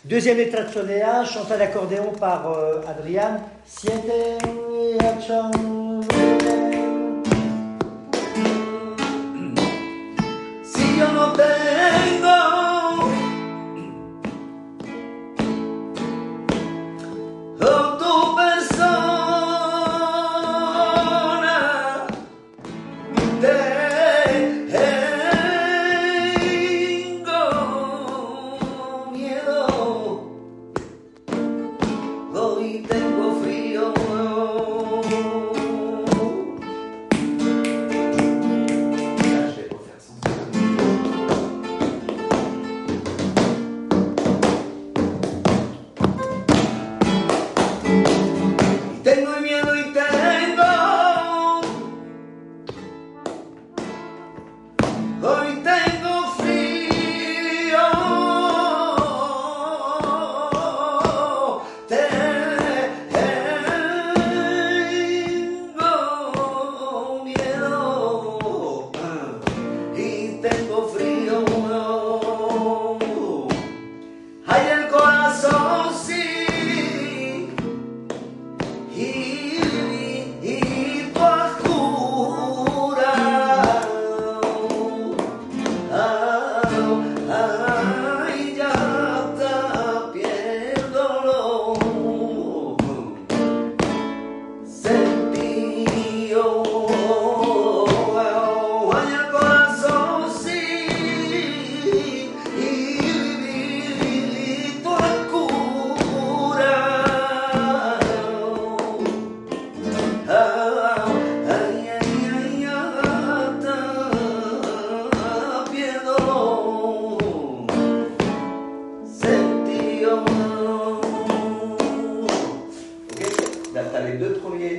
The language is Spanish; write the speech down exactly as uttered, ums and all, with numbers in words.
Deuxième letra chantée à l'accordéon par euh, Adrián. Siete y ocho. Si yo no tengo oh, tu persona, tengo miedo, hoy tengo frío. Tengo miedo y tengo, hoy tengo frío, tengo miedo y tengo frío. Hay el corazón sí. Y, y tu oscura, ay, ya está pierdo sentido. Ay, el corazón sí, y, y tu oscura. Ay, ay, ay, hasta pierdo sentido. Ok, t'as les deux premiers.